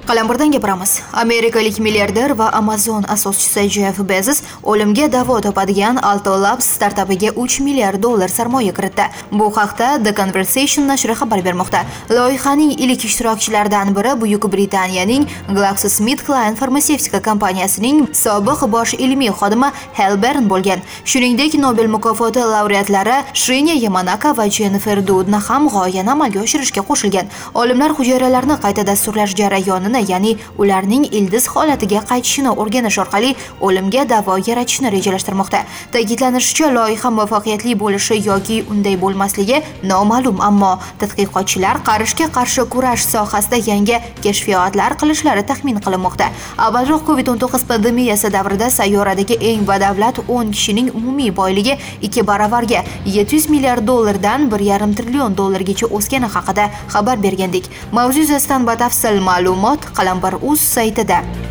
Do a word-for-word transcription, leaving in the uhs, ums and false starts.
Qalambardan gapiramiz. Amerikalik milliarder va Amazon asoschisi Jeff Bezos o'limga davo topadigan Alto Labs startapiga uch milliard dollar sarmoya kiritdi. Bu haqda The Conversation nashri xabar bermoqda. Loyihaning ilk ishtirokchilaridan biri Buyuk Britaniyaning GlaxoSmithKline farmatsevtika kompaniyasining sobiq bosh ilmiy xodimi Hal Barron bo'lgan. Shuningdek, Nobel mukofoti laureatlari Shinya Yamanaka va Jennifer Doudna ham g'oyani amalga oshirishga qo'shilgan. Olimlar hujayralarni qayta dasturlash jarayonini, ya'ni ularning ildiz holatiga qaytishini o'rganish orqali o'limga davo yaratishni rejalashtirmoqda. Ta'kidlanishicha, loyiha muvaffaqiyatli bo'lishi yoki unday bo'lmasligi noma'lum, ammo tadqiqotchilar qarishga qarshi kurash sohasida yangi kashfiyotlar qilishlari taxmin qilinmoqda. Avvalroq Covid o'n to'qqiz pandemiyasi davrida sayyoradagi eng badavlat o'n kishining umumiy boyligi ikki baravarga yetti yuz milliard dollardan bir yarim trillion dollargacha o'sgani haqida xabar bergandik. Mavzu yuzasidan batafsil ma'lumot Qalambar.uz saytida.